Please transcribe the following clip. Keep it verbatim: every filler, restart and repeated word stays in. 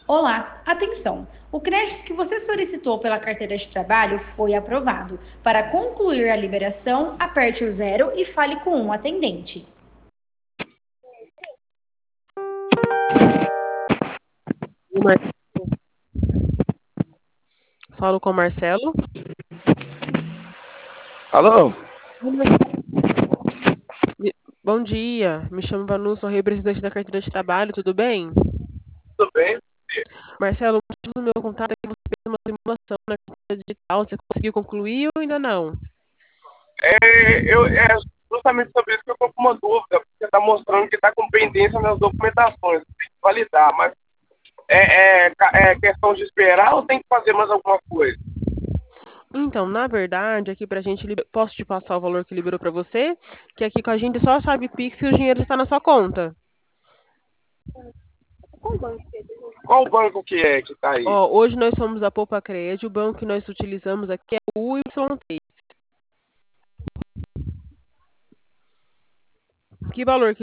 Olá, atenção! O crédito que você solicitou pela carteira de trabalho foi aprovado. Para concluir a liberação, aperte o zero e fale com um atendente. O Mar- Falo com o Marcelo. Alô? Oi, Marcelo. Me- Bom dia, me chamo Vanu, sou representante da carteira de trabalho, tudo bem? Tudo bem? Marcelo, o motivo do meu contato é que você fez uma simulação na carteira digital, você conseguiu concluir ou ainda não? É, eu, é justamente sobre isso que eu estou com uma dúvida, porque está mostrando que está com pendência nas documentações, tem que validar, mas é, é, ca- é questão de esperar ou tem que fazer mais alguma coisa? Então, na verdade, aqui pra gente, liber- posso te passar o valor que liberou pra você? Que aqui com a gente só sabe Pix e o dinheiro está na sua conta. Qual banco que é que está aí? Ó, hoje nós somos a Poupa Crédito, o banco que nós utilizamos aqui é o U Y T. Que valor